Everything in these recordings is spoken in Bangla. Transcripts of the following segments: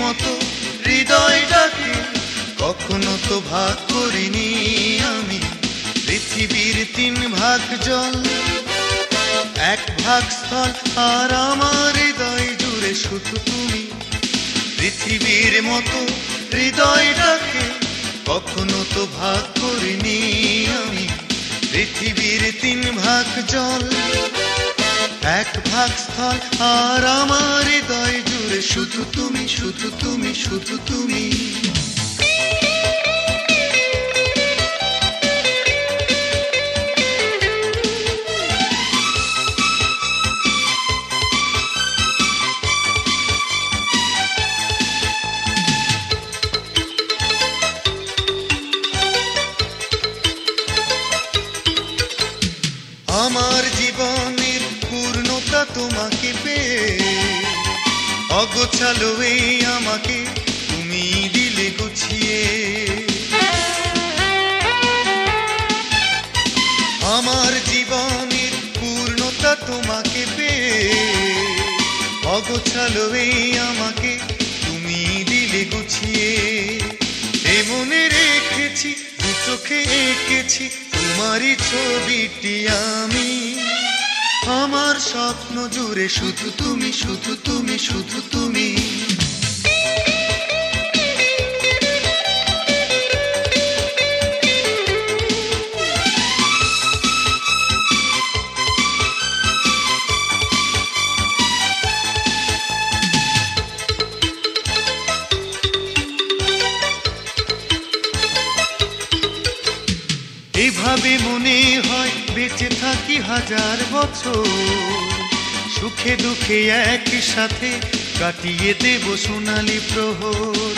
মতো হৃদয়টাকে কখনো তো ভাগ করিনি আমি। পৃথিবীর 3 ভাগ জল, 1 ভাগ স্থল, আর আমার হৃদয় জুড়ে শুধু তুমি। পৃথিবীর মতো হৃদয়টাকে কখনো তো ভাগ করিনি আমি। পৃথিবীর 3 ভাগ জল, 1 ভাগ স্থল, আর আমার হৃদয় জুড়ে শুধু তুমি, শুধু তুমি, শুধু তুমি। আমার জীবনের পূর্ণতা তোমাকে পেয়ে, অগোছালো এই আমাকে তুমি দিলে গুছিয়ে। আমার জীবনের পূর্ণতা তোমাকে পেয়ে, অগোছালো এই আমাকে তুমি দিলে গুছিয়ে। এ মনে রেখেছি, 2 চোখে এঁকেছি তোমারই ছবিটি আমি। আমার স্বপ্ন জুড়ে শুধু তুমি, শুধু তুমি, শুধু তুমি। এভাবে মনে হয় বেঁচে থাকি 1000 বছর, সুখে দুঃখে একই সাথে কাটিয়ে দেব সোনালী প্রহর।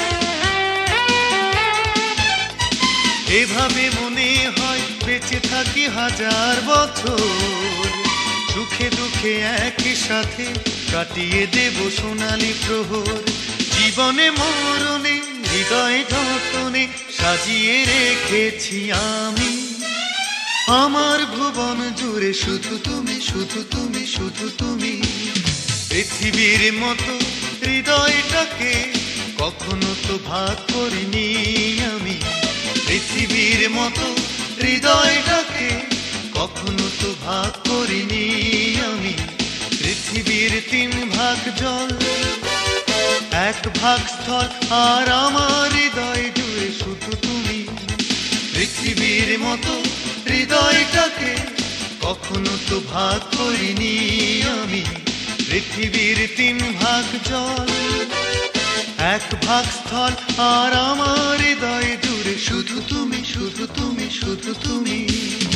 এভাবে মনে হয় বেঁচে থাকি 1000 বছর, সুখে দুঃখে একই সাথে কাটিয়ে দেব সোনালী প্রহর। জীবনে মরণে হৃদয় যতনে সাজিয়ে রেখেছি আমি। আমার ভুবন জুড়ে শুধু তুমি, শুধু তুমি, শুধু তুমি। পৃথিবীর মতো হৃদয়টাকে কখনো তো ভাগ করিনি আমি। পৃথিবীর মতো হৃদয়টাকে কখনো তো ভাগ করিনি আমি। পৃথিবীর 3 ভাগ জল, 1 ভাগ স্থল, আর আমার হৃদয় জুড়ে শুধু তুমি। পৃথিবীর মতো হৃদয়টাকে কখনো তো ভাগ করিনি আমি। পৃথিবীর 3 ভাগ জল, 1 ভাগ স্থল, আর আমার হৃদয় জুড়ে শুধু তুমি, শুধু তুমি, শুধু তুমি।